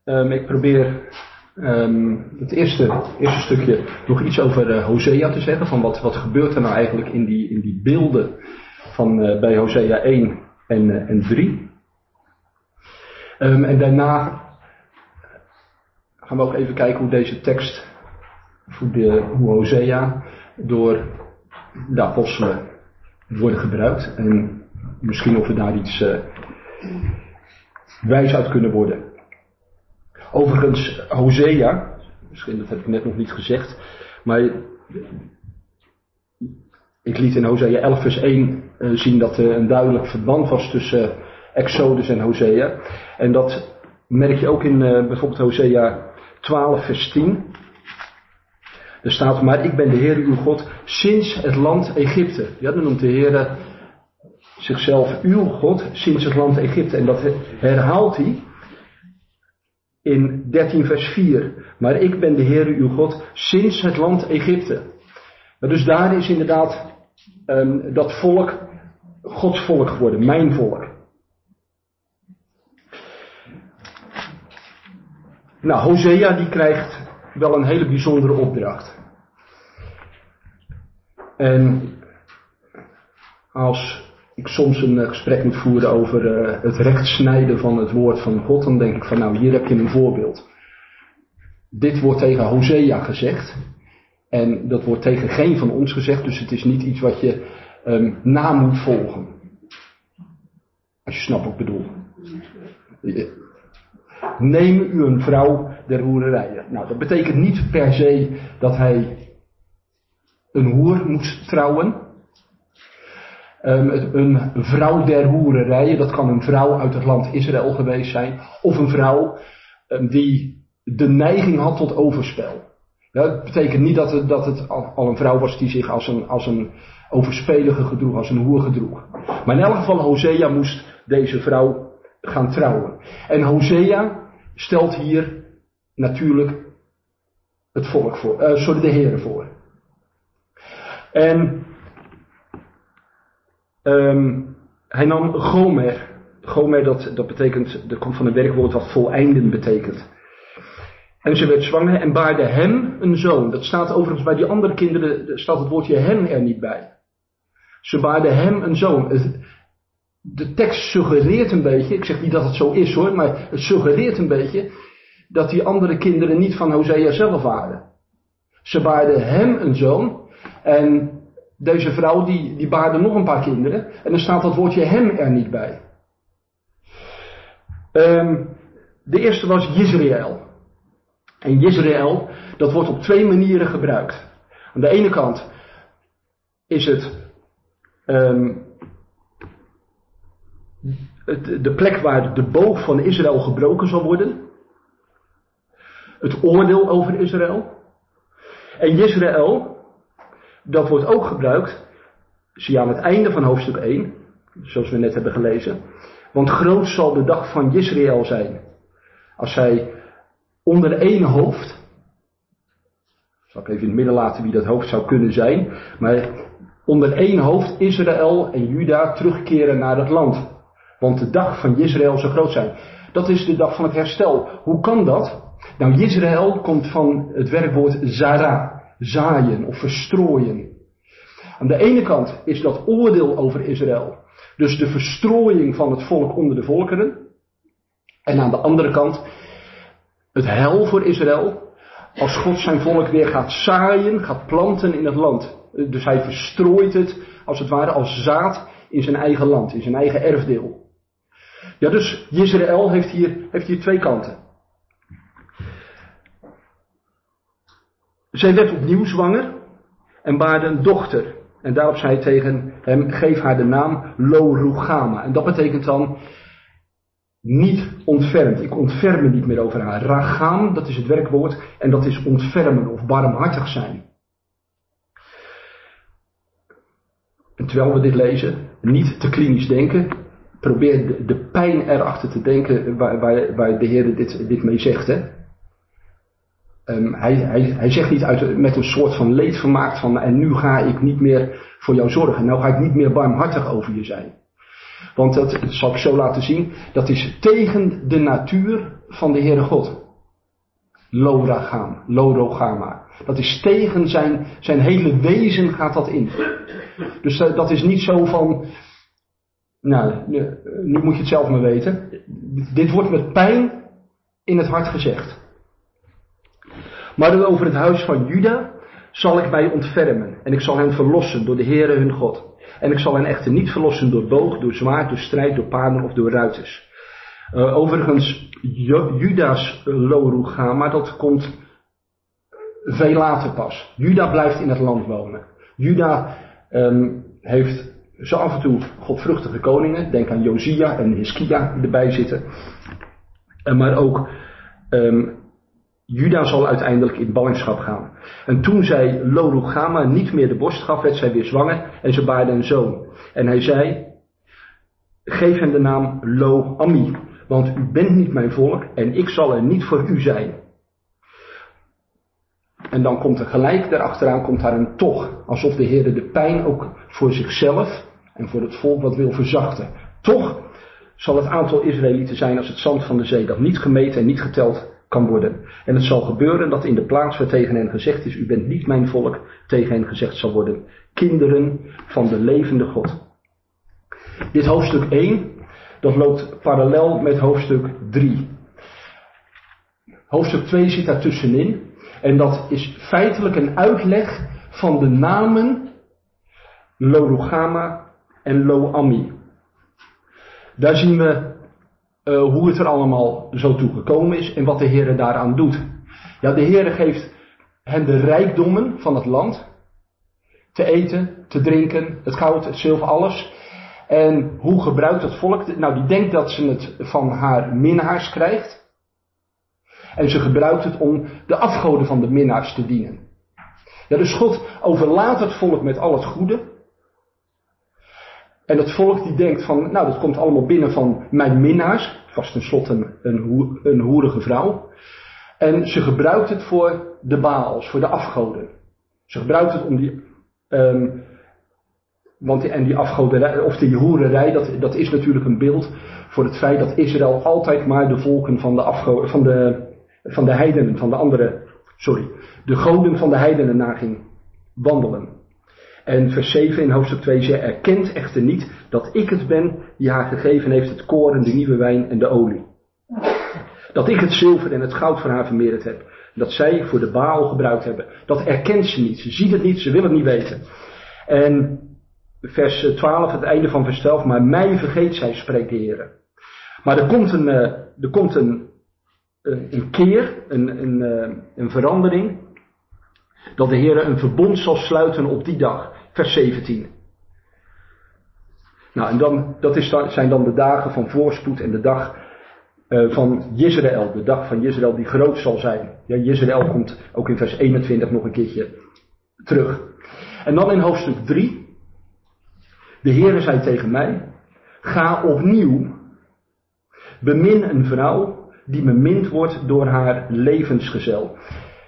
Ik probeer het eerste stukje nog iets over Hosea te zeggen. Van wat gebeurt er nou eigenlijk in die beelden van bij Hosea 1 en 3. En daarna gaan we ook even kijken hoe deze tekst, hoe Hosea door de apostelen worden gebruikt. En misschien of we daar iets wijs uit kunnen worden. Overigens, Hosea, misschien dat heb ik net nog niet gezegd, maar ik liet in Hosea 11 vers 1 zien dat er een duidelijk verband was tussen Exodus en Hosea. En dat merk je ook in bijvoorbeeld Hosea 12 vers 10. Er staat, maar ik ben de Heer uw God sinds het land Egypte. Ja, dan noemt de Heer zichzelf uw God sinds het land Egypte. En dat herhaalt hij in 13 vers 4. Maar ik ben de Heer uw God sinds het land Egypte. Dus daar is inderdaad dat volk Gods volk geworden, mijn volk. Nou, Hosea die krijgt wel een hele bijzondere opdracht. En als ik soms een gesprek moet voeren over het rechtsnijden van het woord van God, dan denk ik van nou, hier heb je een voorbeeld. Dit wordt tegen Hosea gezegd. En dat wordt tegen geen van ons gezegd, dus het is niet iets wat je na moet volgen. Als je snapt wat ik bedoel. Neem u een vrouw der hoererijen. Nou, dat betekent niet per se dat hij een hoer moest trouwen. Een vrouw der hoererijen, dat kan een vrouw uit het land Israël geweest zijn. Of een vrouw die de neiging had tot overspel. Ja, dat betekent niet dat het al een vrouw was die zich als een overspelige gedroeg, als een hoer gedroeg. Maar in elk geval Hosea moest deze vrouw gaan trouwen. En Hosea stelt hier natuurlijk het volk voor, de Heere voor. En hij nam Gomer. Gomer dat betekent, dat komt van een werkwoord wat voleinden betekent. En ze werd zwanger en baarde hem een zoon. Dat staat overigens bij die andere kinderen, staat het woordje hem er niet bij. Ze baarde hem een zoon. De tekst suggereert een beetje, ik zeg niet dat het zo is hoor, maar het suggereert een beetje dat die andere kinderen niet van Hosea zelf waren. Ze baarde hem een zoon en deze vrouw die baarde nog een paar kinderen en dan staat dat woordje hem er niet bij. De eerste was Jezreel. En Jezreel, dat wordt op twee manieren gebruikt. Aan de ene kant is het de plek waar de boog van Israël gebroken zal worden. Het oordeel over Israël. En Jezreel, dat wordt ook gebruikt, zie je aan het einde van hoofdstuk 1, zoals we net hebben gelezen. Want groot zal de dag van Jezreel zijn. Als zij onder één hoofd, zal ik even in het midden laten wie dat hoofd zou kunnen zijn, maar onder één hoofd Israël en Juda terugkeren naar het land. Want de dag van Jezreel zal groot zijn. Dat is de dag van het herstel. Hoe kan dat? Nou, Jezreel komt van het werkwoord zara, zaaien of verstrooien. Aan de ene kant is dat oordeel over Israël. Dus de verstrooiing van het volk onder de volkeren. En aan de andere kant het heil voor Israël. Als God zijn volk weer gaat zaaien, gaat planten in het land. Dus hij verstrooit het als het ware als zaad in zijn eigen land, in zijn eigen erfdeel. Ja, dus Jezreel heeft hier twee kanten. Zij werd opnieuw zwanger en baarde een dochter. En daarop zei hij tegen hem, geef haar de naam Lo-Ruchama. En dat betekent dan niet ontfermd. Ik ontferm me niet meer over haar. Racham, dat is het werkwoord. En dat is ontfermen of barmhartig zijn. En terwijl we dit lezen, niet te klinisch denken. Probeer de pijn erachter te denken waar de Heer dit mee zegt. Hè? Hij zegt niet met een soort van leedvermaak van en nu ga ik niet meer voor jou zorgen. Nou ga ik niet meer barmhartig over je zijn. Want dat zal ik zo laten zien. Dat is tegen de natuur van de Heere God. Lorogama. Dat is tegen zijn hele wezen gaat dat in. Dus dat is niet zo van... Nou, nu moet je het zelf maar weten. Dit wordt met pijn in het hart gezegd. Maar over het huis van Juda zal ik mij ontfermen. En ik zal hen verlossen door de Heere hun God. En ik zal hen echter niet verlossen door boog, door zwaard, door strijd, door paarden of door ruiters. Overigens, Juda's Lorugama, dat komt veel later pas. Juda blijft in het land wonen. Juda heeft zo af en toe godvruchtige koningen. Denk aan Josia en Hiskia die erbij zitten. Maar ook Juda zal uiteindelijk in ballingschap gaan. En toen zij Lorugama niet meer de borst gaf, werd zij weer zwanger en ze baarde een zoon. En hij zei, geef hem de naam Lo-Ammi, want u bent niet mijn volk en ik zal er niet voor u zijn. En dan komt er gelijk daarachteraan komt daar een toch, alsof de Heer de pijn ook voor zichzelf en voor het volk wat wil verzachten. Toch zal het aantal Israëlieten zijn als het zand van de zee, dat niet gemeten en niet geteld kan worden. En het zal gebeuren dat in de plaats waar tegen hen gezegd is, u bent niet mijn volk, tegen hen gezegd zal worden, kinderen van de levende God. Dit hoofdstuk 1, dat loopt parallel met hoofdstuk 3. Hoofdstuk 2 zit daar tussenin. En dat is feitelijk een uitleg van de namen Lorugama en Lo-Ammi. Daar zien we hoe het er allemaal zo toe gekomen is en wat de Heer daaraan doet. Ja, de Heer geeft hen de rijkdommen van het land. Te eten, te drinken, het goud, het zilver, alles. En hoe gebruikt het volk? Nou, die denkt dat ze het van haar minnaars krijgt. En ze gebruikt het om de afgoden van de minnaars te dienen. Ja, dus God overlaat het volk met al het goede. En het volk die denkt van, nou dat komt allemaal binnen van mijn minnaars. Vast tenslotte een hoerige vrouw. En ze gebruikt het voor de Baals, voor de afgoden. Ze gebruikt het om die... die afgoderij, of die hoererij, dat is natuurlijk een beeld voor het feit dat Israël altijd maar de volken van de afgoden, van de heidenen, de goden van de heidenen na ging wandelen. En vers 7 in hoofdstuk 2 zegt, erkent echter niet dat ik het ben die haar gegeven heeft het koren, de nieuwe wijn en de olie. Dat ik het zilver en het goud voor haar vermeerderd heb. Dat zij voor de Baal gebruikt hebben. Dat erkent ze niet. Ze ziet het niet, ze wil het niet weten. En vers 12, het einde van vers 12, maar mij vergeet zij, spreekt de Heer. Maar er komt een keer, een verandering, dat de Heer een verbond zal sluiten op die dag, vers 17. Nou, en zijn dan de dagen van voorspoed en de dag van Jezreel, de dag van Jezreel die groot zal zijn. Ja, Jezreel komt ook in vers 21 nog een keertje terug. En dan in hoofdstuk 3, de Heere zei tegen mij, ga opnieuw, bemin een vrouw die bemind wordt door haar levensgezel.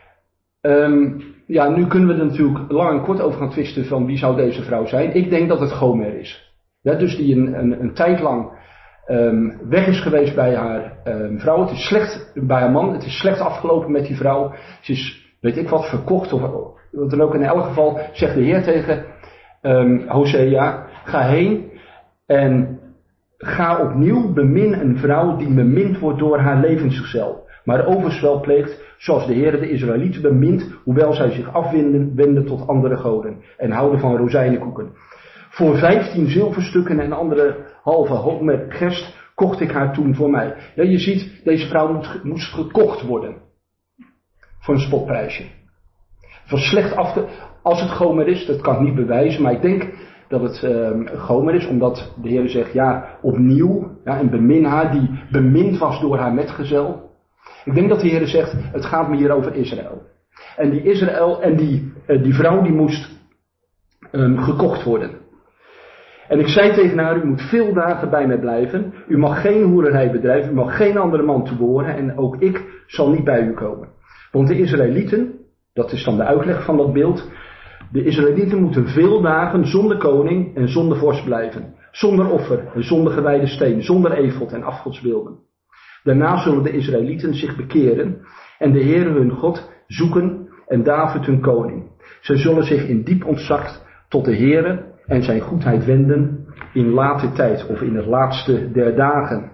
Nu kunnen we er natuurlijk lang en kort over gaan twisten van wie zou deze vrouw zijn. Ik denk dat het Gomer is. Ja, dus die een tijd lang weg is geweest bij haar vrouw. Het is slecht bij haar man. Het is slecht afgelopen met die vrouw. Ze is, weet ik wat, verkocht of wat dan ook. In elk geval zegt de Heer tegen Hosea, ga heen en ga opnieuw bemin een vrouw die bemind wordt door haar levensgezel. Maar overspel pleegt zoals de Heer de Israëlieten bemint, hoewel zij zich afwenden tot andere goden en houden van rozijnenkoeken. Voor 15 zilverstukken en andere halve homer gerst kocht ik haar toen voor mij. Ja, je ziet, deze vrouw moest gekocht worden. Voor een spotprijsje. Van slecht als het Gomer is, dat kan ik niet bewijzen, maar ik denk dat het Gomer is, omdat de Heer zegt, ja, opnieuw, ja, en bemin haar, die bemind was door haar metgezel. Ik denk dat de Heer zegt, het gaat me hier over Israël. En die Israël en die vrouw die moest gekocht worden. En ik zei tegen haar, u moet veel dagen bij mij blijven. U mag geen hoererij bedrijven, u mag geen andere man toebehoren en ook ik zal niet bij u komen. Want de Israëlieten, dat is dan de uitleg van dat beeld. De Israëlieten moeten veel dagen zonder koning en zonder vorst blijven. zonder offer en zonder gewijde steen, zonder efod en afgodsbeelden. Daarna zullen de Israëlieten zich bekeren en de Heere hun God zoeken en David hun koning. Zij zullen zich in diep ontzag tot de Heere en zijn goedheid wenden in late tijd of in het laatste der dagen.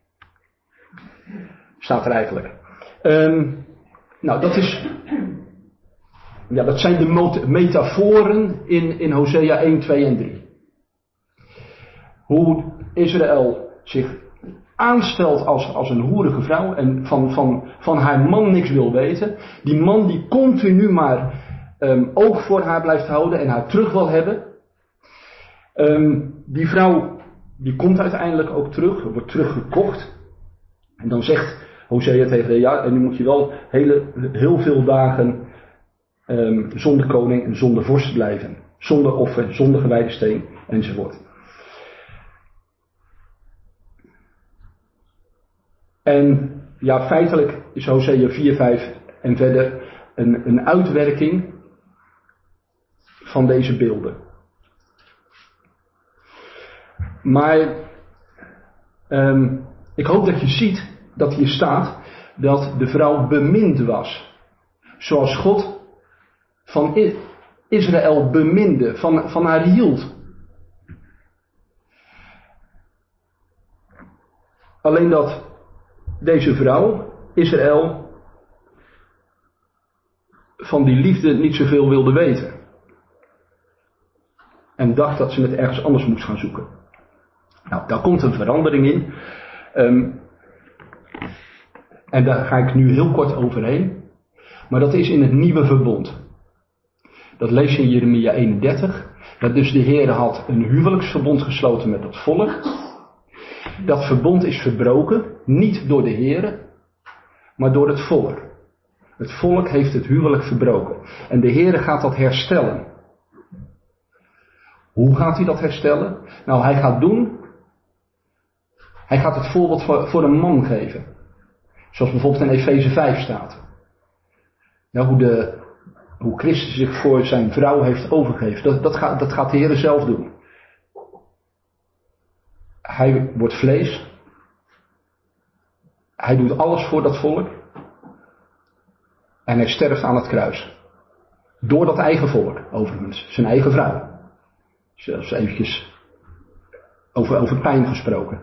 Staat er eigenlijk. Nou, dat zijn de metaforen in Hosea 1, 2 en 3. Hoe Israël zich aanstelt als een hoerige vrouw en van haar man niks wil weten. Die man die continu maar oog voor haar blijft houden en haar terug wil hebben. Die vrouw die komt uiteindelijk ook terug, wordt teruggekocht. En dan zegt Hosea tegen haar, ja, en nu moet je wel heel veel dagen zonder koning en zonder vorst blijven. Zonder offer, zonder gewijde steen enzovoort. En ja, feitelijk is Hosea 4, 5 en verder een uitwerking van deze beelden. Maar ik hoop dat je ziet dat hier staat dat de vrouw bemind was. Zoals God van Israël beminde, van haar hield. Alleen dat deze vrouw, Israël, van die liefde niet zoveel wilde weten. En dacht dat ze het ergens anders moest gaan zoeken. Nou, daar komt een verandering in. En daar ga ik nu heel kort overheen. Maar dat is in het nieuwe verbond. Dat lees je in Jeremia 31. Dat dus de Heer had een huwelijksverbond gesloten met het volk. Dat verbond is verbroken. Niet door de Heer, maar door het volk. Het volk heeft het huwelijk verbroken. En de Heer gaat dat herstellen. Hoe gaat hij dat herstellen? Nou, hij gaat het voorbeeld voor een man geven. Zoals bijvoorbeeld in Efeze 5 staat. Nou, hoe Christus zich voor zijn vrouw heeft overgegeven. Dat gaat de Heer zelf doen. Hij wordt vlees. Hij doet alles voor dat volk. En hij sterft aan het kruis. Door dat eigen volk, overigens. Zijn eigen vrouw. Zelfs eventjes over pijn gesproken.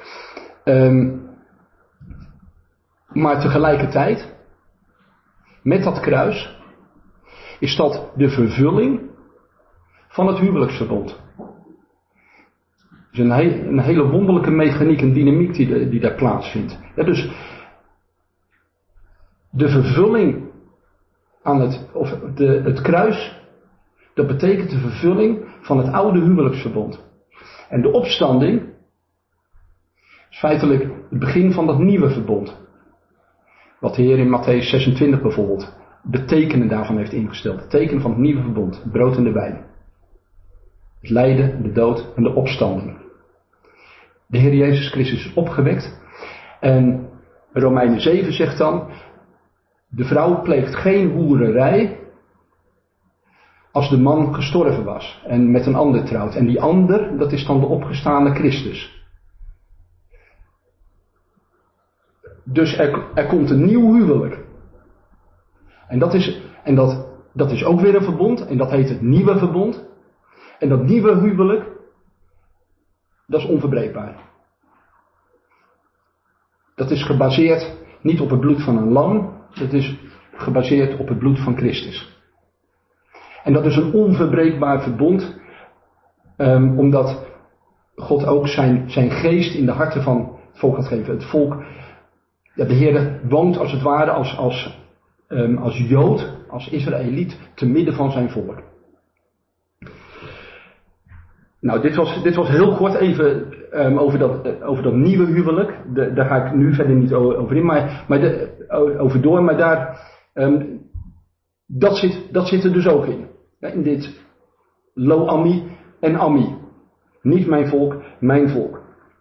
Maar tegelijkertijd, met dat kruis, is dat de vervulling van het huwelijksverbond. Het is een hele wonderlijke mechaniek en dynamiek die daar plaatsvindt. Ja, dus de vervulling aan het kruis, dat betekent de vervulling van het oude huwelijksverbond. En de opstanding is feitelijk het begin van dat nieuwe verbond. Wat de Heer in Matthäus 26 bijvoorbeeld de tekenen daarvan heeft ingesteld. Het teken van het nieuwe verbond, het brood en de wijn. Het lijden, de dood en de opstanding. De Heer Jezus Christus is opgewekt. En Romeinen 7 zegt dan, de vrouw pleegt geen hoererij als de man gestorven was en met een ander trouwt. En die ander, dat is dan de opgestane Christus. Dus er komt een nieuw huwelijk. En dat is ook weer een verbond. En dat heet het nieuwe verbond. En dat nieuwe huwelijk, dat is onverbreekbaar. Dat is gebaseerd niet op het bloed van een lam. Dat is gebaseerd op het bloed van Christus. En dat is een onverbreekbaar verbond. Omdat God ook zijn geest in de harten van het volk gaat geven. Het volk, ja, de Heer woont als het ware als Jood, als Israëliet, te midden van zijn volk. Nou, dit was heel kort even over dat nieuwe huwelijk. Daar ga ik nu verder niet over in, over door. Maar daar, dat zit er dus ook in. Ja, in dit Lo-Ammi en Ammi. Niet mijn volk, mijn volk.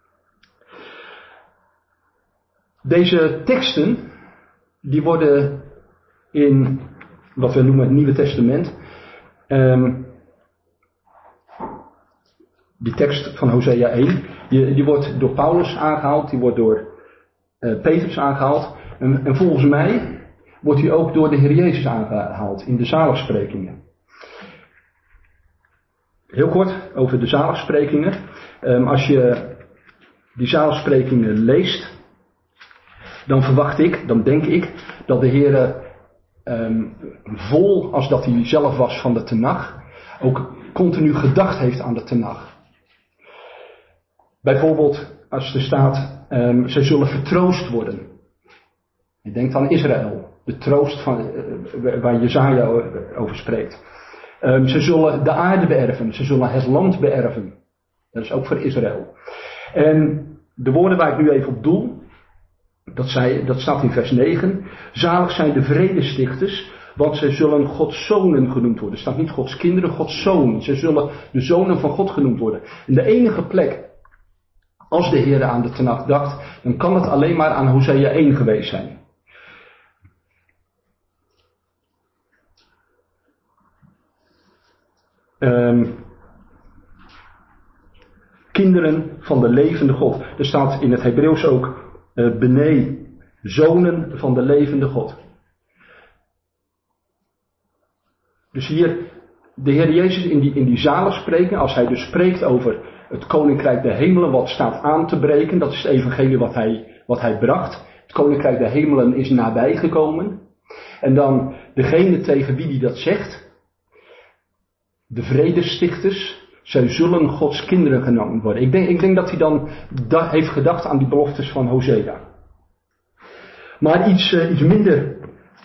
Deze teksten, die worden in wat we noemen het Nieuwe Testament Die tekst van Hosea 1, die wordt door Paulus aangehaald, die wordt door Petrus aangehaald. En volgens mij wordt die ook door de Heer Jezus aangehaald in de zaligsprekingen. Heel kort over de zaligsprekingen. Als je die zaligsprekingen leest, dan denk ik dat de Heer vol als dat hij zelf was van de Tenach, ook continu gedacht heeft aan de Tenach. Bijvoorbeeld als er staat, zij zullen vertroost worden. Je denkt aan Israël, de troost waar Jesaja over spreekt. Ze zullen de aarde beërven, ze zullen het land beërven. Dat is ook voor Israël. En de woorden waar ik nu even op doel, dat staat in vers 9. Zalig zijn de vredestichters, want zij zullen Gods zonen genoemd worden. Er staat niet Gods kinderen, Gods zonen. Zij zullen de zonen van God genoemd worden. En de enige plek, als de Heer aan de Tenach dacht, dan kan het alleen maar aan Hosea 1 geweest zijn. Kinderen van de levende God. Er staat in het Hebreeuws ook bene, zonen van de levende God. Dus hier, de Heer Jezus in die zaligspreking, als hij dus spreekt over het koninkrijk der hemelen, wat staat aan te breken, dat is het evangelie wat hij bracht. Het koninkrijk der hemelen is nabijgekomen. En dan degene tegen wie die dat zegt, de vredestichters, zij zullen Gods kinderen genoemd worden. Ik denk dat hij dan heeft gedacht aan die beloftes van Hosea. Maar iets minder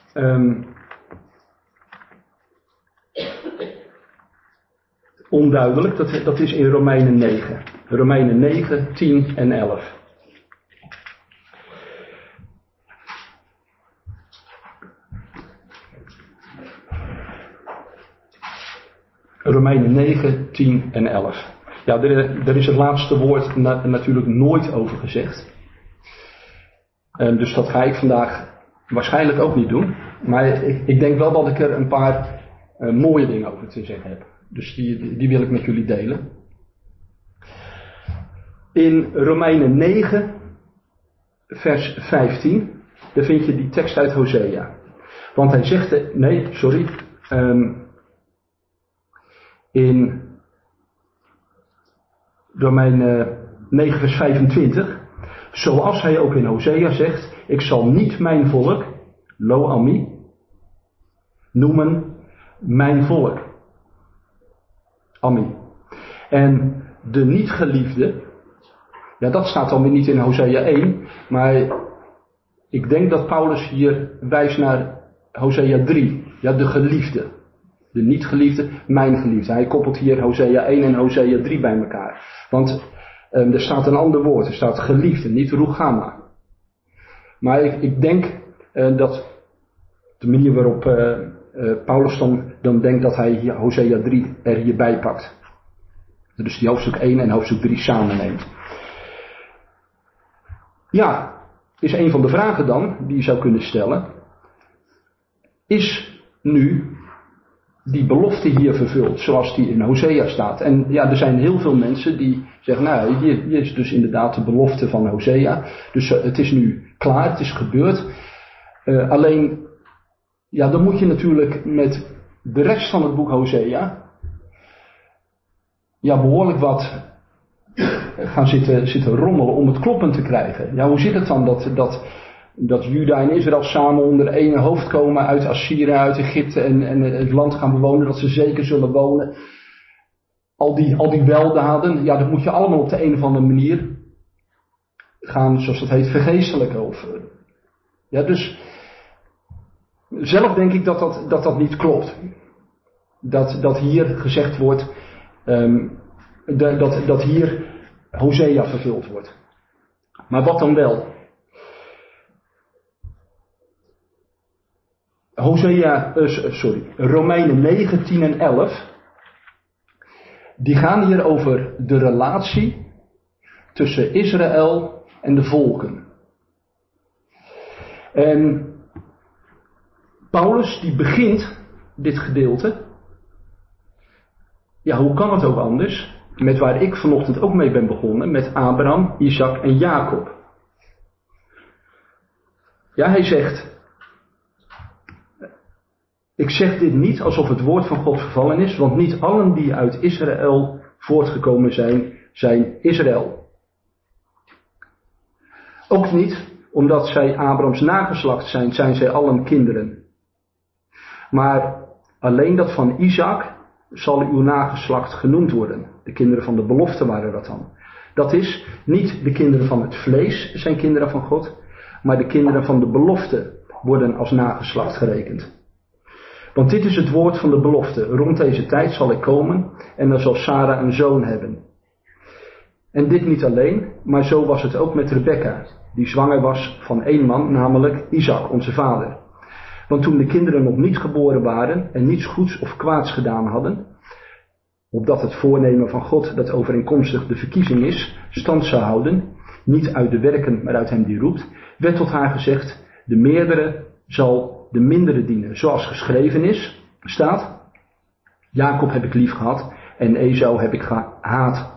onduidelijk, dat is in Romeinen 9. Romeinen 9, 10 en 11. Romeinen 9, 10 en 11. Ja, er is het laatste woord natuurlijk nooit over gezegd. Dus dat ga ik vandaag waarschijnlijk ook niet doen. Maar ik denk wel dat ik er een paar mooie dingen over te zeggen heb. Dus die wil ik met jullie delen. In Romeinen 9, vers 15, daar vind je die tekst uit Hosea. Want hij zegt, in Romeinen 9 vers 25. Zoals hij ook in Hosea zegt. Ik zal niet mijn volk, lo ami, noemen mijn volk. Ami. En de niet geliefde. Ja, dat staat dan weer niet in Hosea 1. Maar ik denk dat Paulus hier wijst naar Hosea 3. Ja, de geliefde. De niet geliefde, mijn geliefde. Hij koppelt hier Hosea 1 en Hosea 3 bij elkaar. Want er staat een ander woord. Er staat geliefde, niet Ruchama. Maar ik denk dat de manier waarop Paulus dan denkt dat hij Hosea 3 er hierbij pakt. Dus die hoofdstuk 1 en hoofdstuk 3 samen neemt. Ja, is een van de vragen dan die je zou kunnen stellen. Is nu die belofte hier vervuld, zoals die in Hosea staat? En ja, er zijn heel veel mensen die zeggen, nou, hier is dus inderdaad de belofte van Hosea. Dus het is nu klaar, het is gebeurd. Alleen, ja, dan moet je natuurlijk met de rest van het boek Hosea ja, behoorlijk wat gaan zitten rommelen om het kloppend te krijgen. Ja, hoe zit het dan dat Juda en Israël samen onder één hoofd komen uit Assyrië, uit Egypte en het land gaan bewonen, dat ze zeker zullen wonen. Al die weldaden, ja, dat moet je allemaal op de een of andere manier gaan, zoals dat heet, vergeestelijken. Ja, dus zelf denk ik dat niet klopt. Dat hier gezegd wordt, dat hier Hosea vervuld wordt. Maar wat dan wel? Romeinen 9, 10 en 11. Die gaan hier over de relatie tussen Israël en de volken. En Paulus die begint dit gedeelte. Ja, hoe kan het ook anders? met waar ik vanochtend ook mee ben begonnen, met Abraham, Isaac en Jacob. Ja, hij zegt, ik zeg dit niet alsof het woord van God vervallen is, want niet allen die uit Israël voortgekomen zijn, zijn Israël. Ook niet omdat zij Abrahams nageslacht zijn, zijn zij allen kinderen. Maar alleen dat van Isaac zal uw nageslacht genoemd worden. De kinderen van de belofte waren dat dan. Dat is, niet de kinderen van het vlees zijn kinderen van God, maar de kinderen van de belofte worden als nageslacht gerekend. Want dit is het woord van de belofte. Rond deze tijd zal ik komen en dan zal Sara een zoon hebben. En dit niet alleen, maar zo was het ook met Rebekka, die zwanger was van één man, namelijk Isaac, onze vader. Want toen de kinderen nog niet geboren waren en niets goeds of kwaads gedaan hadden, opdat het voornemen van God dat overeenkomstig de verkiezing is, stand zou houden, niet uit de werken, maar uit hem die roept, werd tot haar gezegd, de meerdere zal de mindere dienen. Zoals geschreven is, staat, Jacob heb ik lief gehad en Esau heb ik gehaat.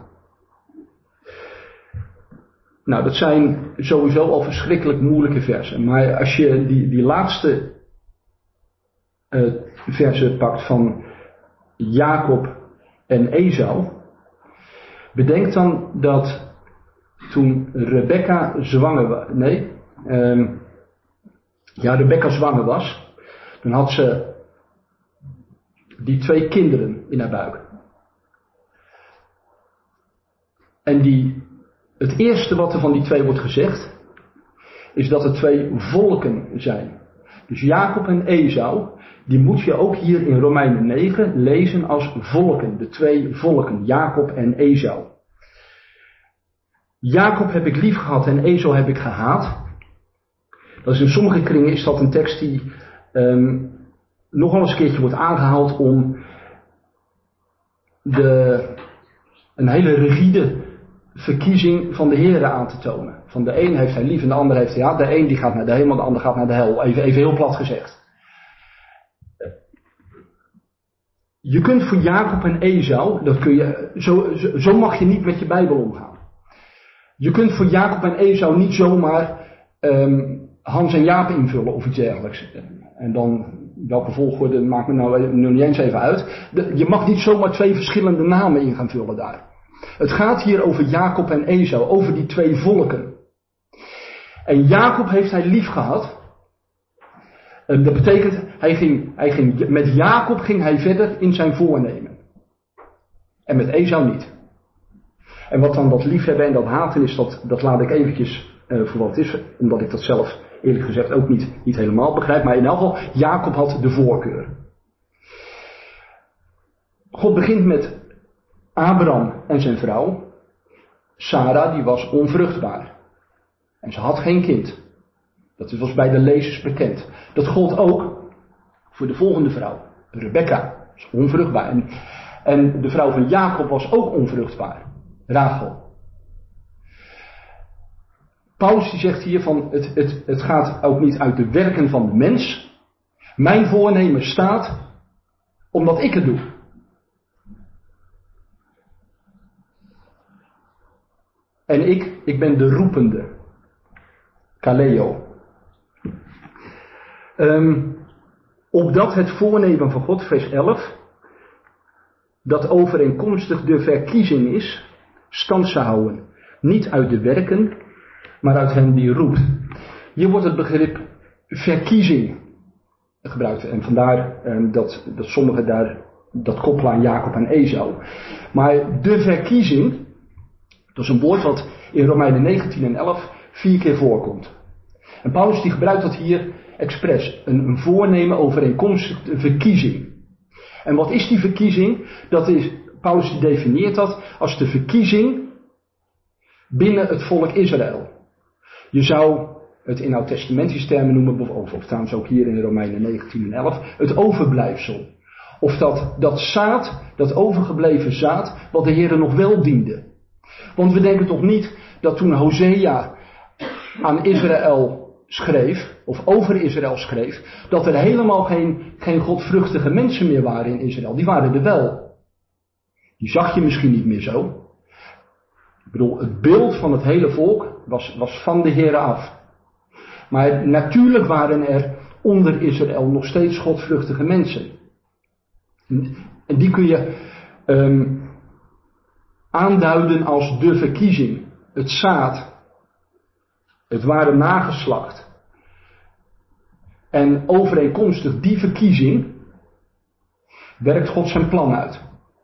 Nou, dat zijn sowieso al verschrikkelijk moeilijke versen. Maar als je die laatste versen pakt van Jacob en Esau, bedenk dan dat toen Rebekka zwanger was, Rebekka zwanger was, dan had ze die 2 kinderen in haar buik. En het eerste wat er van die 2 wordt gezegd, is dat er 2 volken zijn. Dus Jacob en Esau, die moet je ook hier in Romeinen 9 lezen als volken. De 2 volken, Jacob en Esau. Jacob heb ik lief gehad en Esau heb ik gehaat. Dat is in sommige kringen is dat een tekst die nogal eens een keertje wordt aangehaald om een hele rigide verkiezing van de Heere aan te tonen. Van de een heeft hij lief en de ander heeft hij haat. De een die gaat naar de hemel, de ander gaat naar de hel. Even heel plat gezegd. Je kunt voor Jacob en Esau, dat kun je, zo mag je niet met je Bijbel omgaan. Je kunt voor Jacob en Esau niet zomaar Hans en Jaap invullen of iets dergelijks. En dan, welke volgorde maakt me nou niet eens even uit. Je mag niet zomaar 2 verschillende namen in gaan vullen daar. Het gaat hier over Jacob en Esau, over die 2 volken. En Jacob heeft hij lief gehad. Dat betekent, met Jacob ging hij verder in zijn voornemen. En met Esau niet. En wat dan dat liefhebben en dat haten is, dat laat ik eventjes voor wat het is. Omdat ik dat zelf eerlijk gezegd ook niet helemaal begrijp. Maar in elk geval, Jacob had de voorkeur. God begint met Abraham en zijn vrouw. Sara, die was onvruchtbaar. En ze had geen kind. Dat was bij de lezers bekend. Dat gold ook voor de volgende vrouw. Rebekka is onvruchtbaar. En de vrouw van Jacob was ook onvruchtbaar. Rachel. Paulus die zegt hier van het gaat ook niet uit de werken van de mens. Mijn voornemen staat omdat ik het doe. En ik ben de roepende. Kaleo. Opdat het voornemen van God, vers 11, dat overeenkomstig de verkiezing is, stand zou houden. Niet uit de werken, maar uit hem die roept. Hier wordt het begrip verkiezing gebruikt. En vandaar dat sommigen daar dat koppelen aan Jacob en Esau. Maar de verkiezing, dat is een woord wat in Romeinen 19 en 11 4 keer voorkomt. En Paulus die gebruikt dat hier expres. Een voornemen overeenkomstig de verkiezing. En wat is die verkiezing? Paulus die definieert dat als de verkiezing binnen het volk Israël. Je zou het in oud-testamentische termen noemen, of trouwens ook hier in Romeinen 19 en 11, het overblijfsel. Of dat zaad, dat overgebleven zaad, wat de Heer nog wel diende. Want we denken toch niet dat toen Hosea aan Israël schreef, of over Israël schreef, dat er helemaal geen godvruchtige mensen meer waren in Israël. Die waren er wel. Die zag je misschien niet meer zo. Ik bedoel, het beeld van het hele volk was van de Heere af. Maar natuurlijk waren er onder Israël nog steeds godvruchtige mensen. En die kun je aanduiden als de verkiezing, het zaad, het ware nageslacht. En overeenkomstig die verkiezing werkt God zijn plan uit.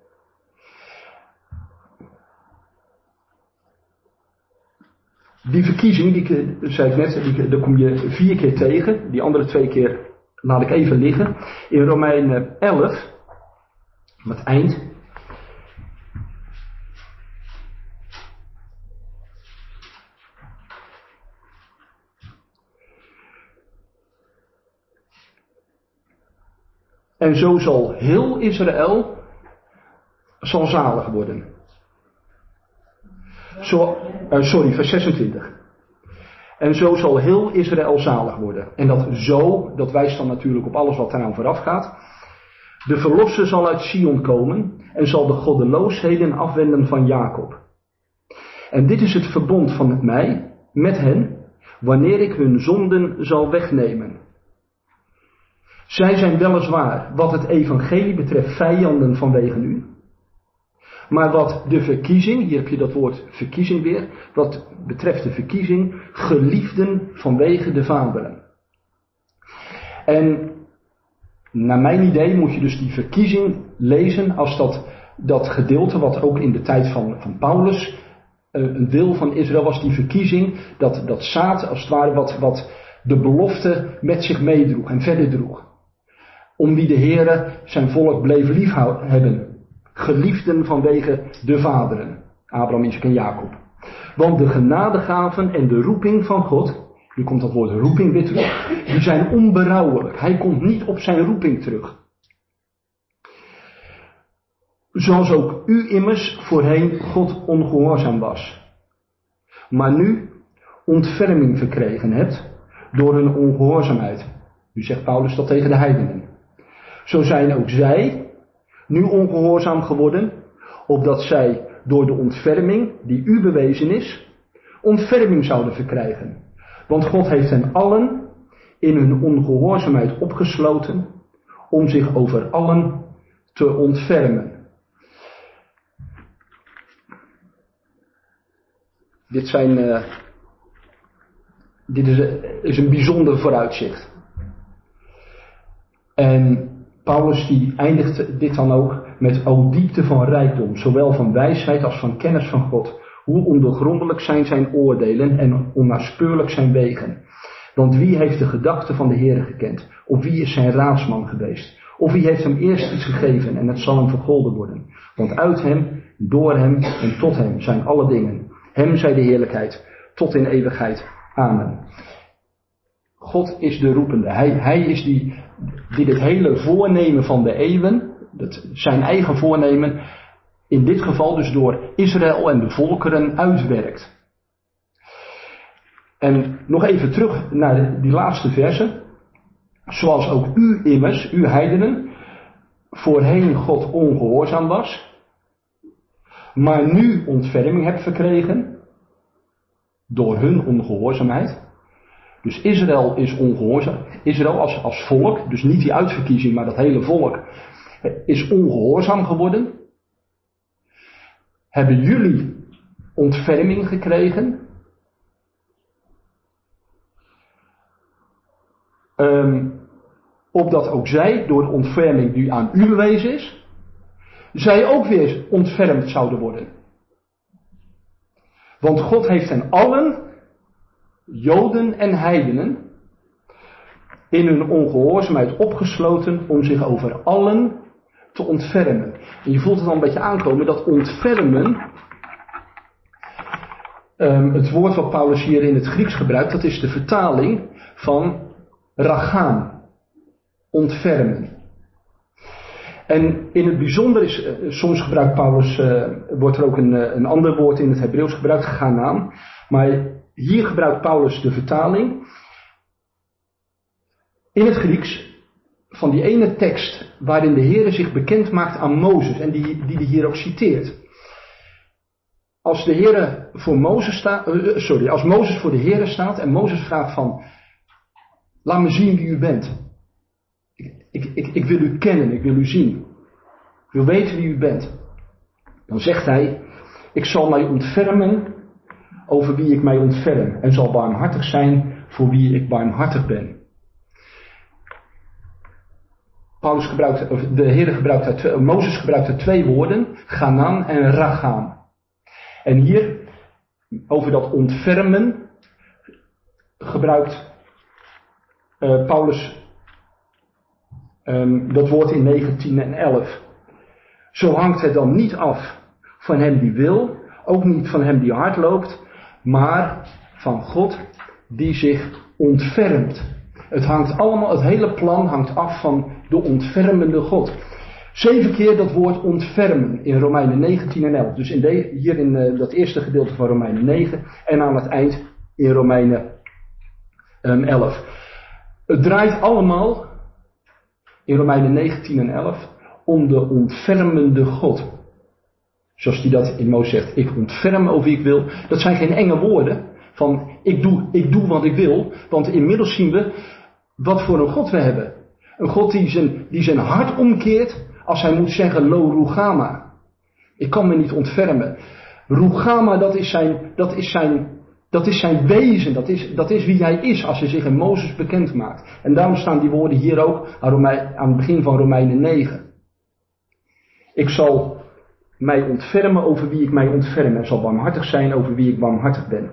Die verkiezing, die zei ik net, daar kom je 4 keer tegen. Die andere 2 keer laat ik even liggen. In Romeinen 11, aan het eind. En zo zal heel Israël zalig worden. Vers 26. En zo zal heel Israël zalig worden. En dat wijst dan natuurlijk op alles wat eraan vooraf gaat. De verlosser zal uit Sion komen en zal de goddeloosheden afwenden van Jacob. En dit is het verbond van mij met hen, wanneer ik hun zonden zal wegnemen. Zij zijn weliswaar, wat het evangelie betreft, vijanden vanwege u. Maar wat de verkiezing, hier heb je dat woord verkiezing weer, wat betreft de verkiezing, geliefden vanwege de vaderen. En naar mijn idee moet je dus die verkiezing lezen als dat gedeelte wat ook in de tijd van Paulus een deel van Israël was, die verkiezing, dat zaad als het ware wat de belofte met zich meedroeg en verder droeg. Om wie de Heere zijn volk bleef liefhebben. Geliefden vanwege de vaderen. Abraham, Isaac en Jacob. Want de genadegaven en de roeping van God. Nu komt dat woord roeping weer terug. Die zijn onberouwelijk. Hij komt niet op zijn roeping terug. Zoals ook u immers voorheen God ongehoorzaam was. Maar nu ontferming verkregen hebt door hun ongehoorzaamheid. Nu zegt Paulus dat tegen de heidenen. Zo zijn ook zij nu ongehoorzaam geworden, opdat zij door de ontferming die u bewezen is, ontferming zouden verkrijgen. Want God heeft hen allen in hun ongehoorzaamheid opgesloten, om zich over allen te ontfermen. Dit is een bijzonder vooruitzicht. En Paulus die eindigt dit dan ook met o diepte van rijkdom, zowel van wijsheid als van kennis van God. Hoe ondoorgrondelijk zijn zijn oordelen en onnaspeurlijk zijn wegen. Want wie heeft de gedachten van de Heere gekend? Of wie is zijn raadsman geweest? Of wie heeft hem eerst iets gegeven en het zal hem vergolden worden? Want uit hem, door hem en tot hem zijn alle dingen. Hem zij de heerlijkheid tot in eeuwigheid. Amen. God is de roepende. Hij is die dit hele voornemen van de eeuwen, zijn eigen voornemen, in dit geval dus door Israël en de volkeren uitwerkt. En nog even terug naar die laatste verse. Zoals ook u immers, u heidenen, voorheen God ongehoorzaam was, maar nu ontferming hebt verkregen door hun ongehoorzaamheid. Dus Israël is ongehoorzaam. Israël als volk, dus niet die uitverkiezing, maar dat hele volk, is ongehoorzaam geworden. Hebben jullie ontferming gekregen? Opdat ook zij, door de ontferming die aan u bewezen is, zij ook weer ontfermd zouden worden. Want God heeft hen allen, Joden en heidenen, in hun ongehoorzaamheid opgesloten om zich over allen te ontfermen. En je voelt het al een beetje aankomen, dat ontfermen, het woord wat Paulus hier in het Grieks gebruikt, dat is de vertaling van ragaan, ontfermen. En in het bijzonder is, soms gebruikt Paulus, wordt er ook een ander woord in het Hebreeuws gebruikt, chanaam. Maar hier gebruikt Paulus de vertaling in het Grieks van die ene tekst waarin de Heere zich bekend maakt aan Mozes en die hij hier ook citeert. Als de Heere voor Mozes staat, als Mozes voor de Heere staat en Mozes vraagt van, laat me zien wie u bent. Ik wil u kennen, ik wil u zien. Ik wil weten wie u bent. Dan zegt hij, ik zal mij ontfermen over wie ik mij ontferm en zal barmhartig zijn voor wie ik barmhartig ben. Mozes gebruikt er twee woorden, Ganan en Racham. En hier, over dat ontfermen, gebruikt Paulus dat woord in 9, 10 en 11. Zo hangt het dan niet af van hem die wil, ook niet van hem die hard loopt, maar van God die zich ontfermt. Het hele plan hangt af van de ontfermende God. 7 keer dat woord ontfermen in Romeinen 9, 10 en 11. Dus hier in dat eerste gedeelte van Romeinen 9 en aan het eind in Romeinen 11. Het draait allemaal in Romeinen 9, 10 en 11 om de ontfermende God. Zoals hij dat in Mozes zegt, ik ontferm over wie ik wil. Dat zijn geen enge woorden van ik doe wat ik wil. Want inmiddels zien we wat voor een God we hebben. Een God die zijn hart omkeert als hij moet zeggen lo rugama. Ik kan me niet ontfermen. Rugama, dat is zijn wezen. Dat is wie hij is als hij zich in Mozes bekend maakt. En daarom staan die woorden hier ook aan het begin van Romeinen 9. Ik zal mij ontfermen over wie ik mij ontferm. En zal barmhartig zijn over wie ik barmhartig ben.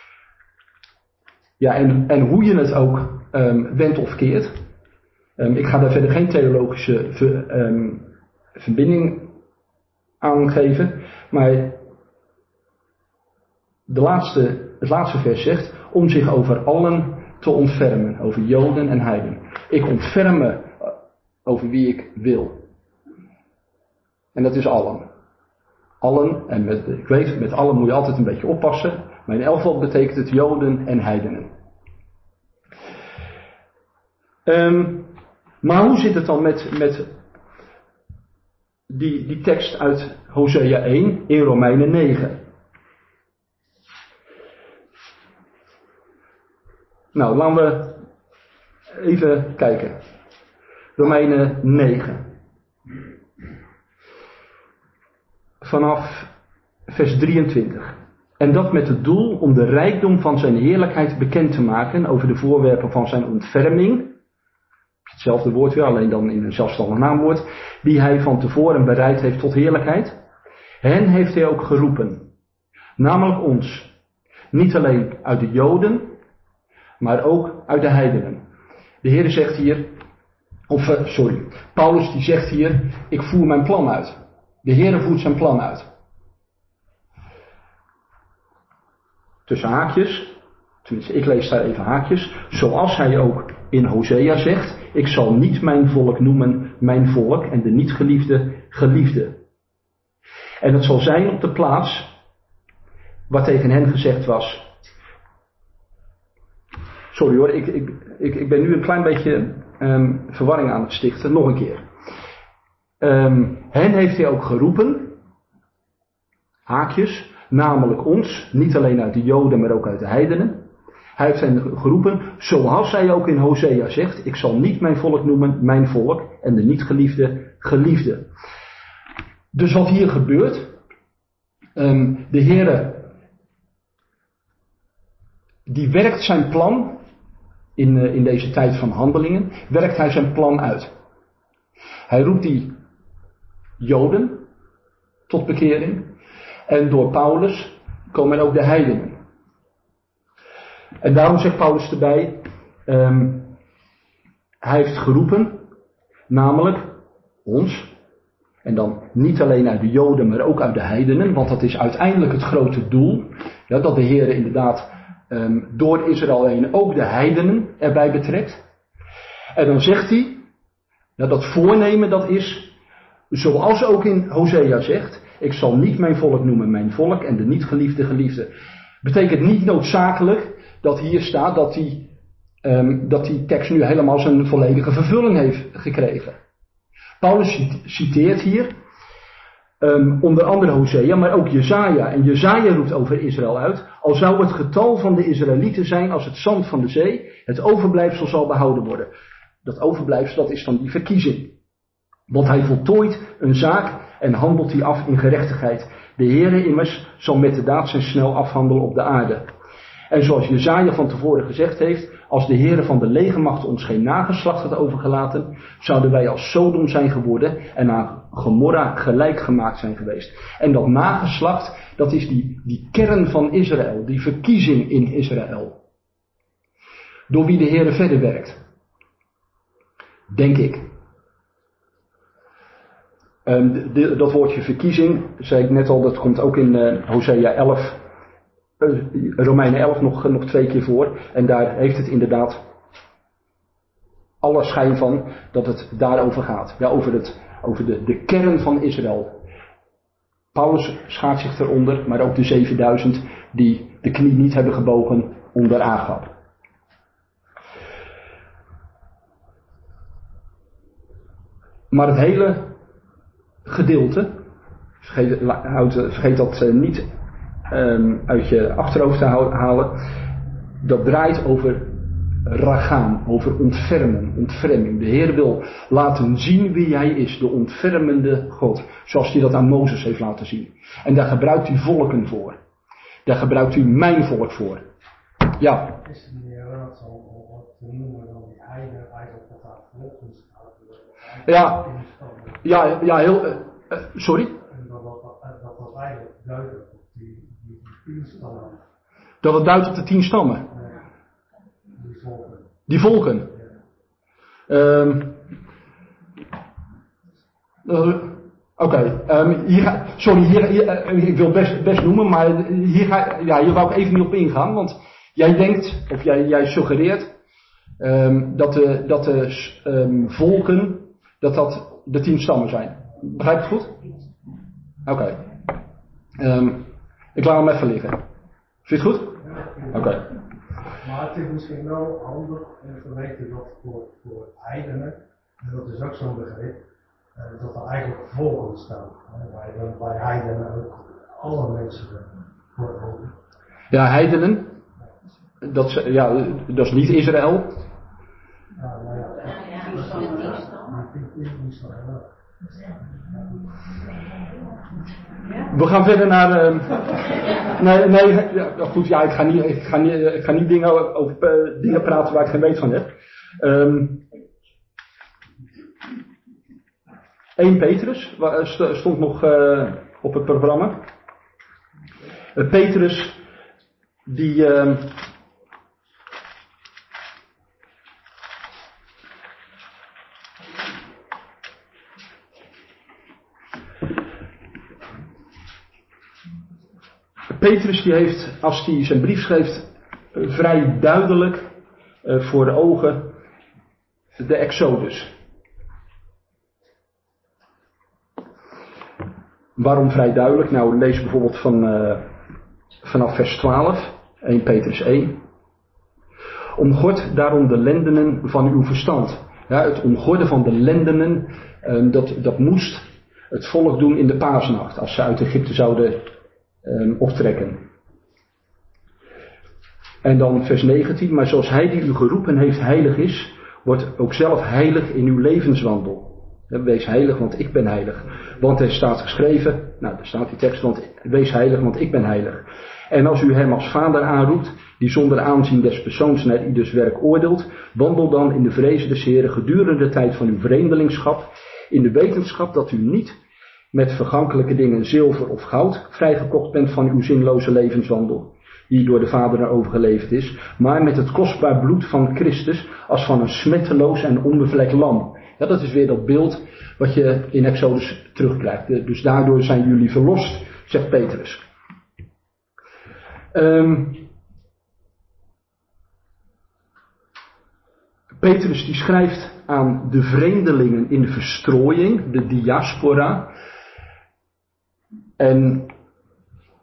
Ja, en hoe je het ook wendt of keert. Ik ga daar verder geen theologische verbinding aan geven. Maar het laatste vers zegt, om zich over allen te ontfermen. Over Joden en Heiden. Ik ontferm me over wie ik wil. En dat is allen. Allen, en ik weet, met allen moet je altijd een beetje oppassen. Maar in elk geval betekent het Joden en Heidenen. Maar hoe zit het dan met die tekst uit Hosea 1 in Romeinen 9? Nou, laten we even kijken. Romeinen 9. Vanaf vers 23. En dat met het doel om de rijkdom van zijn heerlijkheid bekend te maken over de voorwerpen van zijn ontferming. Hetzelfde woord weer, alleen dan in een zelfstandig naamwoord. Die hij van tevoren bereid heeft tot heerlijkheid. Hen heeft hij ook geroepen. Namelijk ons. Niet alleen uit de Joden, maar ook uit de heidenen. De Heer zegt hier, Paulus die zegt hier, ik voer mijn plan uit. De Heer voert zijn plan uit. Tussen haakjes, tenminste ik lees daar even haakjes, zoals hij ook in Hosea zegt, ik zal niet mijn volk noemen mijn volk en de niet geliefde geliefde. En het zal zijn op de plaats waar tegen hen gezegd was. Sorry hoor, ik ben nu een klein beetje verwarring aan het stichten, nog een keer. Hen heeft hij ook geroepen, haakjes, namelijk ons, niet alleen uit de Joden, maar ook uit de heidenen. Hij heeft hen geroepen, zoals hij ook in Hosea zegt, ik zal niet mijn volk noemen mijn volk en de niet geliefde geliefde. Dus wat hier gebeurt, de Heere, die werkt zijn plan, in deze tijd van handelingen, werkt hij zijn plan uit. Hij roept die Joden tot bekering. En door Paulus komen ook de heidenen. En daarom zegt Paulus erbij, hij heeft geroepen, namelijk ons. En dan niet alleen uit de Joden, maar ook uit de heidenen. Want dat is uiteindelijk het grote doel. Ja, dat de Heer inderdaad door Israël heen ook de heidenen erbij betrekt. En dan zegt hij, dat voornemen dat is, zoals ook in Hosea zegt, ik zal niet mijn volk noemen mijn volk en de niet geliefde geliefde. Betekent niet noodzakelijk dat hier staat dat hij dat die tekst nu helemaal zijn volledige vervulling heeft gekregen. Paulus citeert hier onder andere Hosea, maar ook Jesaja. En Jesaja roept over Israël uit: al zou het getal van de Israëlieten zijn als het zand van de zee, het overblijfsel zal behouden worden. Dat overblijfsel, dat is dan die verkiezing. Want hij voltooit een zaak en handelt die af in gerechtigheid. De Heere immers zal met de daad zijn snel afhandelen op de aarde. En zoals Jesaja van tevoren gezegd heeft: als de Heere van de legermacht ons geen nageslacht had overgelaten, zouden wij als Sodom zijn geworden en aan Gomorra gelijk gemaakt zijn geweest. En dat nageslacht, dat is die kern van Israël, die verkiezing in Israël. Door wie de Heere verder werkt. Denk ik. Dat woordje verkiezing, zei ik net al, dat komt ook in Hosea 11, Romeinen 11 nog 2 keer voor. En daar heeft het inderdaad alle schijn van dat het daarover gaat. Ja, over de kern van Israël. Paulus schaart zich eronder, maar ook de 7000 die de knie niet hebben gebogen onder Agab. Maar het hele gedeelte, vergeet dat niet uit je achterhoofd te halen, dat draait over ragaam, over ontferming. De Heer wil laten zien wie hij is, de ontfermende God, zoals hij dat aan Mozes heeft laten zien. En daar gebruikt u volken voor. Daar gebruikt u mijn volk voor. Ja. Is het meer raad om wat te noemen dan die heiden eigenlijk dat daar volgens Ja, heel. Sorry? En dat eigenlijk duidt op die 10 stammen. Dat het duidt op de 10 stammen. Die volken. Die volken. Oké. Ik wil best noemen, maar hier wou ik even niet op ingaan, want jij denkt, of jij suggereert, dat de volken, dat de 10 stammen zijn. Begrijp je het goed? Oké. Ik laat hem even liggen. Vind je het goed? Oké. Maar het is misschien wel handig om te weten dat voor heidenen, en dat is ook zo'n begrip, dat er eigenlijk volken staan. Bij heidenen ook alle mensen voor ogen. Ja, heidenen, dat is niet Israël. We gaan verder naar. Ik ga niet dingen praten waar ik geen weet van heb. 1 Petrus stond nog op het programma. Petrus die. Petrus die heeft, als hij zijn brief schreef, vrij duidelijk voor de ogen de Exodus. Waarom vrij duidelijk? Nou, lees bijvoorbeeld vanaf vers 12, 1 Petrus 1. Omgord daarom de lendenen van uw verstand. Ja, het omgorden van de lendenen, dat moest het volk doen in de paasnacht, als ze uit Egypte zouden optrekken. En dan vers 19, maar zoals hij die u geroepen heeft heilig is, wordt ook zelf heilig in uw levenswandel. Wees heilig, want ik ben heilig. Want er staat geschreven, daar staat die tekst, want wees heilig, want ik ben heilig. En als u hem als vader aanroept, die zonder aanzien des persoons naar ieders werk oordeelt, wandel dan in de vrezen des Heren gedurende de tijd van uw vreemdelingschap, in de wetenschap dat u niet met vergankelijke dingen, zilver of goud, vrijgekocht bent van uw zinloze levenswandel, die door de Vader overgeleverd is, maar met het kostbaar bloed van Christus, als van een smetteloos en onbevlekt lam. Ja, dat is weer dat beeld wat je in Exodus terugkrijgt. Dus daardoor zijn jullie verlost, zegt Petrus. Petrus die schrijft aan de vreemdelingen in de verstrooiing, de diaspora. En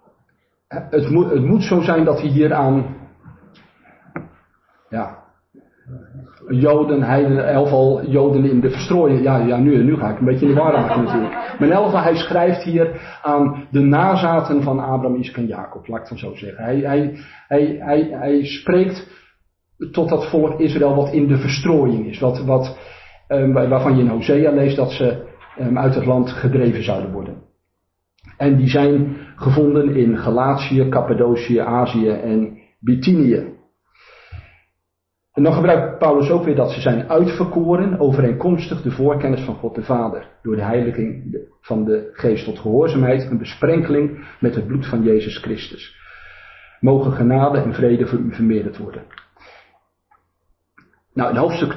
het moet zo zijn dat hij hier aan Joden, heidenen, in elk geval Joden in de verstrooiing. Ja, nu ga ik een beetje in de war raken natuurlijk. Maar in elk geval, hij schrijft hier aan de nazaten van Abraham, Isaac en Jacob, laat ik het zo zeggen. Hij spreekt tot dat volk Israël wat in de verstrooiing is. Waarvan je in Hosea leest dat ze uit het land gedreven zouden worden. En die zijn gevonden in Galatië, Cappadocië, Azië en Bithynië. En dan gebruikt Paulus ook weer dat ze zijn uitverkoren overeenkomstig de voorkennis van God de Vader. Door de heiliging van de geest tot gehoorzaamheid, een besprenkeling met het bloed van Jezus Christus. Mogen genade en vrede voor u vermeerderd worden. Nou, in hoofdstuk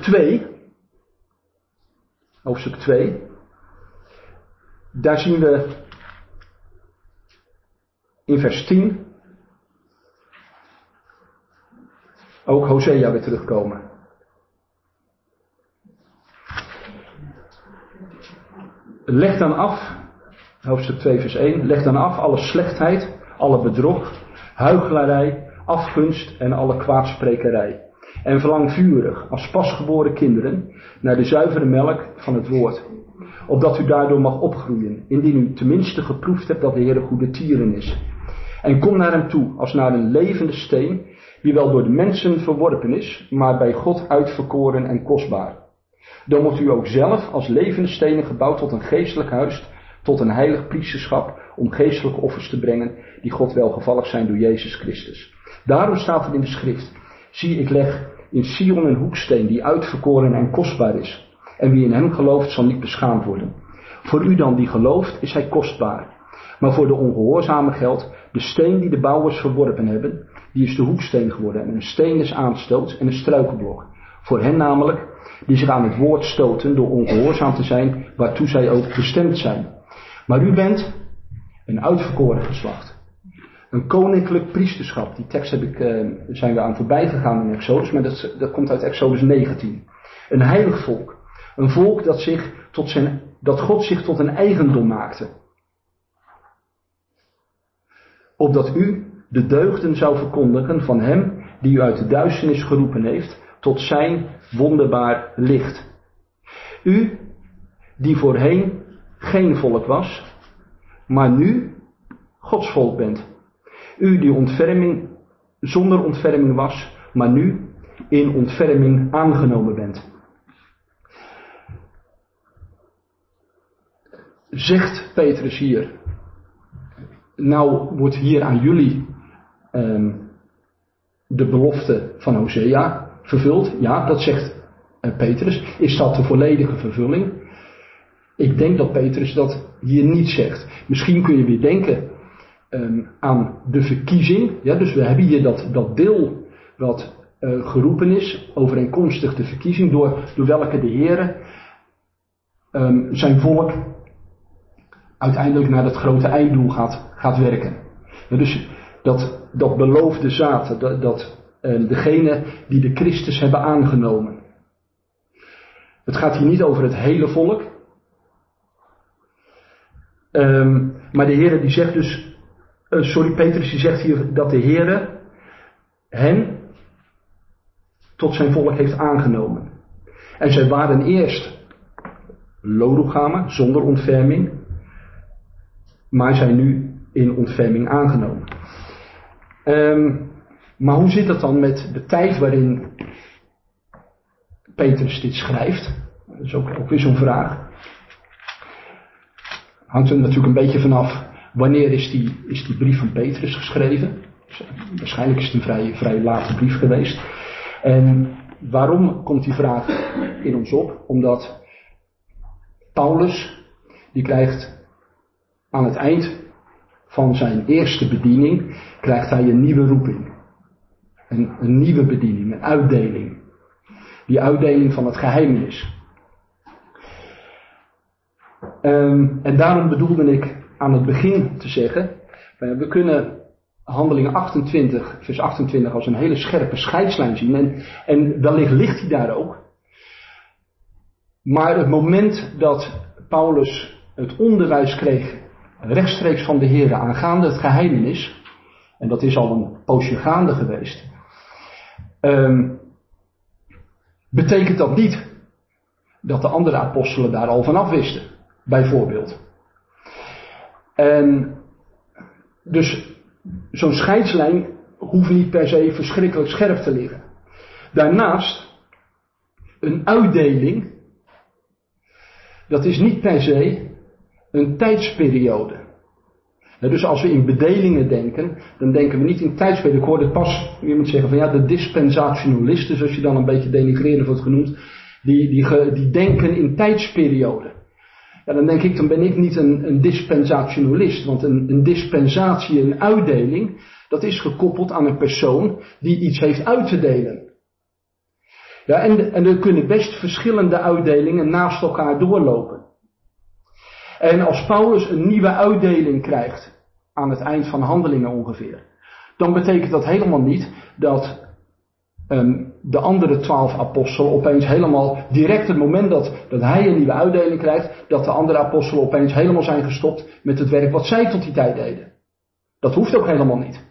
2, daar zien we in vers 10 ook Hosea weer terugkomen. Leg dan af, hoofdstuk 2 vers 1, leg dan af alle slechtheid, alle bedrog, huichelarij, afgunst en alle kwaadsprekerij. En verlang vurig, als pasgeboren kinderen, naar de zuivere melk van het woord. Opdat u daardoor mag opgroeien, indien u tenminste geproefd hebt dat de Heer goede tieren is. En kom naar hem toe, als naar een levende steen, die wel door de mensen verworpen is, maar bij God uitverkoren en kostbaar. Dan wordt u ook zelf als levende stenen gebouwd tot een geestelijk huis, tot een heilig priesterschap, om geestelijke offers te brengen, die God welgevallig zijn door Jezus Christus. Daarom staat er in de schrift, zie, ik leg in Sion een hoeksteen, die uitverkoren en kostbaar is. En wie in hem gelooft, zal niet beschaamd worden. Voor u dan die gelooft, is hij kostbaar. Maar voor de ongehoorzamen geldt, de steen die de bouwers verworpen hebben, die is de hoeksteen geworden. En een steen is aanstoot en een struikelblok. Voor hen namelijk, die zich aan het woord stoten door ongehoorzaam te zijn, waartoe zij ook bestemd zijn. Maar u bent een uitverkoren geslacht. Een koninklijk priesterschap. Die tekst zijn we aan voorbij gegaan in Exodus, maar dat komt uit Exodus 19. Een heilig volk. Een volk dat God zich tot een eigendom maakte. Opdat u de deugden zou verkondigen van hem die u uit de duisternis geroepen heeft tot zijn wonderbaar licht. U die voorheen geen volk was, maar nu Gods volk bent. U die zonder ontferming was, maar nu in ontferming aangenomen bent. Zegt Petrus hier, nou wordt hier aan jullie de belofte van Hosea vervuld. Ja, dat zegt Petrus. Is dat de volledige vervulling? Ik denk dat Petrus dat hier niet zegt. Misschien kun je weer denken aan de verkiezing. Ja, dus we hebben hier dat deel wat geroepen is, overeenkomstig de verkiezing, door welke de Heere zijn volk uiteindelijk naar dat grote einddoel gaat werken. Ja, dus dat beloofde zaad, degene die de Christus hebben aangenomen. Het gaat hier niet over het hele volk. Maar de Heere die zegt dus, Petrus die zegt hier dat de Heere hen tot zijn volk heeft aangenomen. En zij waren eerst Lodogama, zonder ontferming, maar zijn nu in ontferming aangenomen. Maar hoe zit het dan met de tijd waarin Petrus dit schrijft? Dat is ook weer zo'n vraag. Hangt er natuurlijk een beetje vanaf wanneer is die brief van Petrus geschreven. Waarschijnlijk is het een vrij late brief geweest. En waarom komt die vraag in ons op? Omdat Paulus, die krijgt aan het eind van zijn eerste bediening, krijgt hij een nieuwe roeping. Een nieuwe bediening, een uitdeling. Die uitdeling van het geheimenis. En daarom bedoelde ik aan het begin te zeggen, we kunnen Handelingen 28, vers 28 als een hele scherpe scheidslijn zien. En wellicht ligt hij daar ook. Maar het moment dat Paulus het onderwijs kreeg, rechtstreeks van de Heer aangaande het geheimenis, en dat is al een poosje gaande geweest, betekent dat niet dat de andere apostelen daar al van afwisten, bijvoorbeeld. En dus zo'n scheidslijn hoeft niet per se verschrikkelijk scherp te liggen. Daarnaast, een uitdeling, dat is niet per se een tijdsperiode. Dus als we in bedelingen denken, dan denken we niet in tijdsperiode. Ik hoorde pas iemand zeggen van ja, de dispensationalisten, zoals je dan een beetje denigrerend wordt genoemd, die denken in tijdsperioden. Ja, dan denk ik, dan ben ik niet een dispensationalist, want een dispensatie, een uitdeling, dat is gekoppeld aan een persoon die iets heeft uit te delen. Ja, en er kunnen best verschillende uitdelingen naast elkaar doorlopen. En als Paulus een nieuwe uitdeling krijgt, aan het eind van Handelingen ongeveer, dan betekent dat helemaal niet dat de andere 12 apostelen opeens helemaal, direct het moment dat hij een nieuwe uitdeling krijgt, dat de andere apostelen opeens helemaal zijn gestopt met het werk wat zij tot die tijd deden. Dat hoeft ook helemaal niet.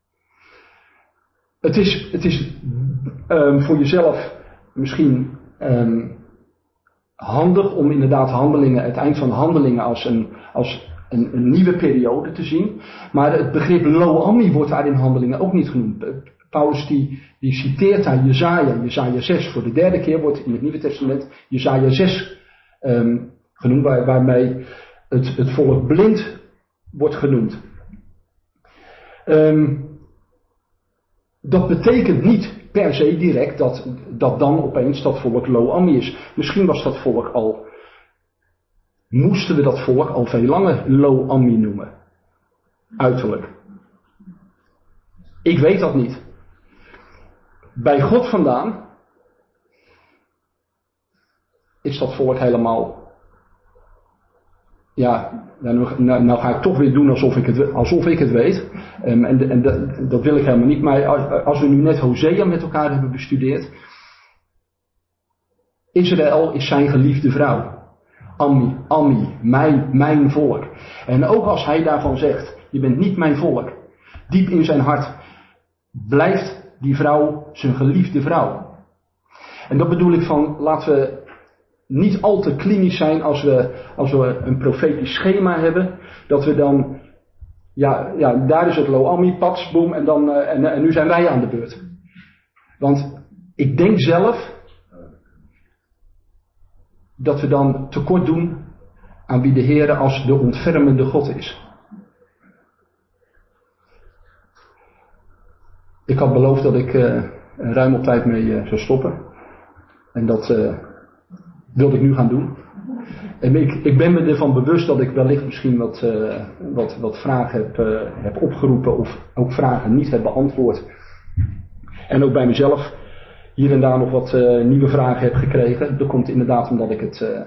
Het is voor jezelf misschien handig om inderdaad Handelingen, het eind van Handelingen als een nieuwe periode te zien. Maar het begrip Lo-Ammi wordt daar in Handelingen ook niet genoemd. Paulus die citeert daar Jesaja 6. Voor de derde keer wordt in het Nieuwe Testament Jesaja 6 genoemd, waarmee het volk blind wordt genoemd. Dat betekent niet per se direct dat dan opeens dat volk Lo-Ammi is. Misschien was dat volk moesten we dat volk al veel langer Lo-Ammi noemen. Uiterlijk. Ik weet dat niet. Bij God vandaan is dat volk helemaal. Ja, nou ga ik toch weer doen alsof ik het weet. En dat wil ik helemaal niet. Maar als we nu net Hosea met elkaar hebben bestudeerd. Israël is zijn geliefde vrouw. Ammi, mijn volk. En ook als hij daarvan zegt, je bent niet mijn volk. Diep in zijn hart blijft die vrouw zijn geliefde vrouw. En dat bedoel ik van, laten we niet al te klinisch zijn als we een profetisch schema hebben. Dat we dan, ja daar is het Lo-Ammi, pats, boem, en nu zijn wij aan de beurt. Want ik denk zelf dat we dan tekort doen aan wie de Heere als de ontfermende God is. Ik had beloofd dat ik ruim op tijd mee zou stoppen. En dat wilde ik nu gaan doen. En ik ben me ervan bewust dat ik wellicht misschien wat vragen heb opgeroepen of ook vragen niet heb beantwoord. En ook bij mezelf hier en daar nog wat nieuwe vragen heb gekregen. Dat komt inderdaad omdat ik het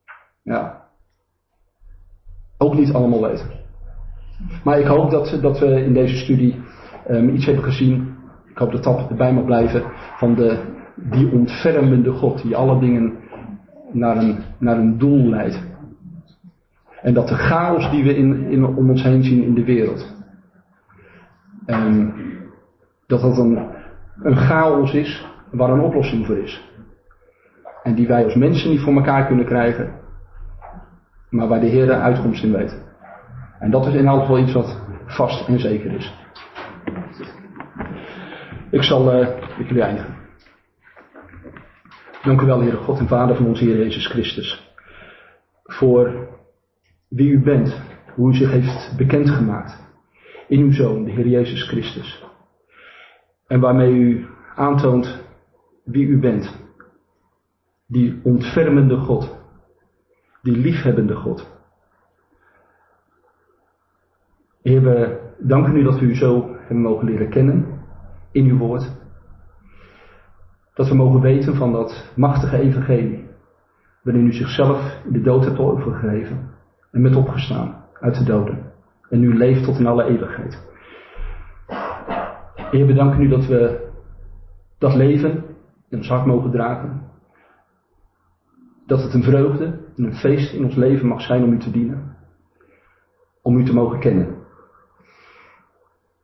ook niet allemaal weet. Maar ik hoop dat we in deze studie iets hebben gezien. Ik hoop dat dat erbij mag blijven van die ontfermende God die alle dingen naar een doel leidt. En dat de chaos die we om ons heen zien in de wereld, dat een chaos is waar een oplossing voor is. En die wij als mensen niet voor elkaar kunnen krijgen, maar waar de Heer uitkomst in weet. En dat is in elk geval iets wat vast en zeker is. Ik zal met jullie eindigen. Dank u wel, Heere God en Vader van onze Heer Jezus Christus. Voor wie u bent, hoe u zich heeft bekendgemaakt in uw Zoon, de Heer Jezus Christus. En waarmee u aantoont wie u bent. Die ontfermende God. Die liefhebbende God. Heer, we danken u dat we u zo hebben mogen leren kennen in uw woord. Dat we mogen weten van dat machtige evangelie, waarin u zichzelf in de dood hebt overgegeven en bent opgestaan uit de doden. En nu leeft tot in alle eeuwigheid. Heer, we danken u dat we dat leven in ons hart mogen dragen. Dat het een vreugde en een feest in ons leven mag zijn om u te dienen. Om u te mogen kennen.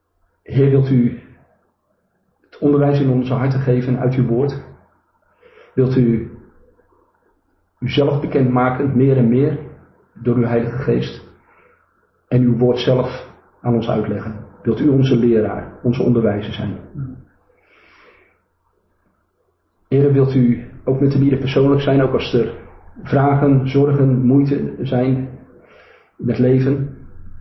Heer, wilt u het onderwijs in onze harten geven uit uw woord. Wilt u uzelf bekendmaken, meer en meer, door uw Heilige Geest. En uw woord zelf aan ons uitleggen. Wilt u onze leraar, onze onderwijzer zijn. Heere, wilt u ook met de ieder persoonlijk zijn, ook als er vragen, zorgen, moeite zijn in het leven.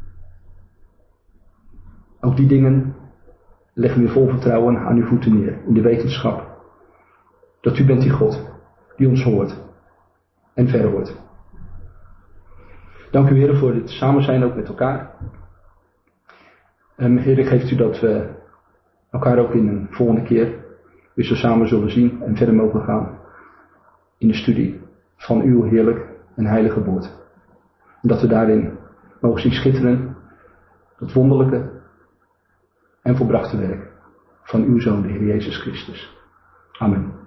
Ook die dingen leggen we vol vertrouwen aan uw voeten neer, in de wetenschap dat u bent die God, die ons hoort en verhoort. Dank u, Heer, voor dit samen zijn ook met elkaar. Heer, ik geef u dat we elkaar ook in een volgende keer weer zo samen zullen zien en verder mogen gaan in de studie van uw heerlijk en heilige woord. En dat we daarin mogen zien schitteren dat wonderlijke en volbrachte werk van uw Zoon, de Heer Jezus Christus. Amen.